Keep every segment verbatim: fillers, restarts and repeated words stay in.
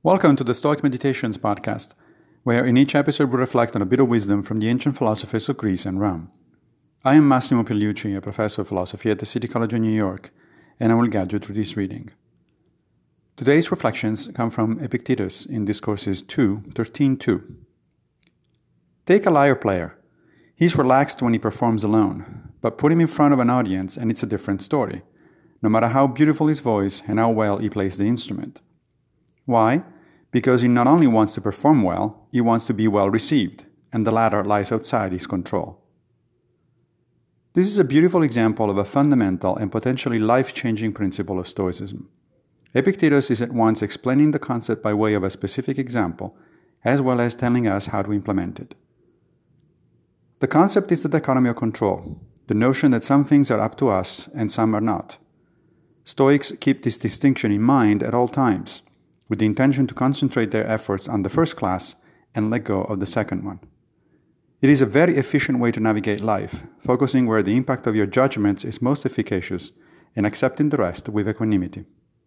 Welcome to the Stoic Meditations podcast, where in each episode we reflect on a bit of wisdom from the ancient philosophers of Greece and Rome. I am Massimo Pigliucci, a professor of philosophy at the City College of New York, and I will guide you through this reading. Today's reflections come from Epictetus in Discourses two, thirteen two. Take a lyre player. He's relaxed when he performs alone, but put him in front of an audience and it's a different story, no matter how beautiful his voice and how well he plays the instrument. Why? Because he not only wants to perform well, he wants to be well received, and the latter lies outside his control. This is a beautiful example of a fundamental and potentially life-changing principle of Stoicism. Epictetus is at once explaining the concept by way of a specific example, as well as telling us how to implement it. The concept is the dichotomy of control, the notion that some things are up to us and some are not. Stoics keep this distinction in mind at all times, with the intention to concentrate their efforts on the first class and let go of the second one. It is a very efficient way to navigate life, focusing where the impact of your judgments is most efficacious and accepting the rest with equanimity.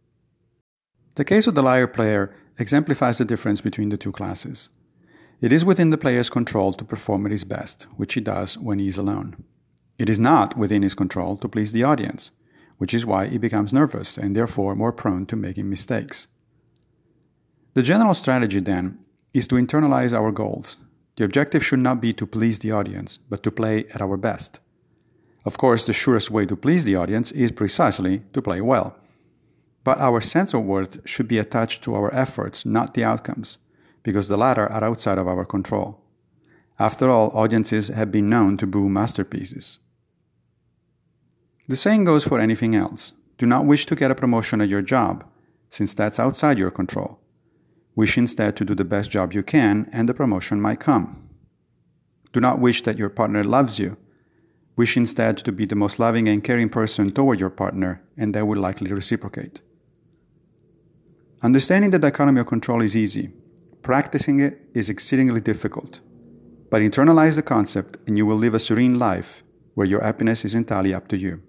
The case of the lyre player exemplifies the difference between the two classes. It is within the player's control to perform at his best, which he does when he is alone. It is not within his control to please the audience, which is why he becomes nervous and therefore more prone to making mistakes. The general strategy, then, is to internalize our goals. The objective should not be to please the audience, but to play at our best. Of course, the surest way to please the audience is precisely to play well. But our sense of worth should be attached to our efforts, not the outcomes, because the latter are outside of our control. After all, audiences have been known to boo masterpieces. The saying goes for anything else. Do not wish to get a promotion at your job, since that's outside your control. Wish instead to do the best job you can, and the promotion might come. Do not wish that your partner loves you. Wish instead to be the most loving and caring person toward your partner, and they will likely reciprocate. Understanding the dichotomy of control is easy. Practicing it is exceedingly difficult. But internalize the concept, and you will live a serene life where your happiness is entirely up to you.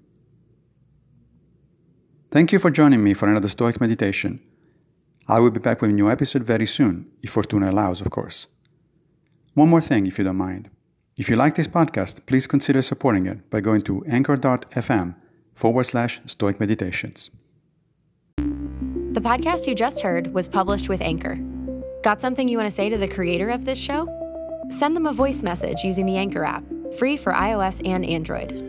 Thank you for joining me for another Stoic meditation. I will be back with a new episode very soon, if Fortuna allows, of course. One more thing, if you don't mind. If you like this podcast, please consider supporting it by going to anchor.fm forward slash Stoic Meditations. The podcast you just heard was published with Anchor. Got something you want to say to the creator of this show? Send them a voice message using the Anchor app, free for iOS and Android.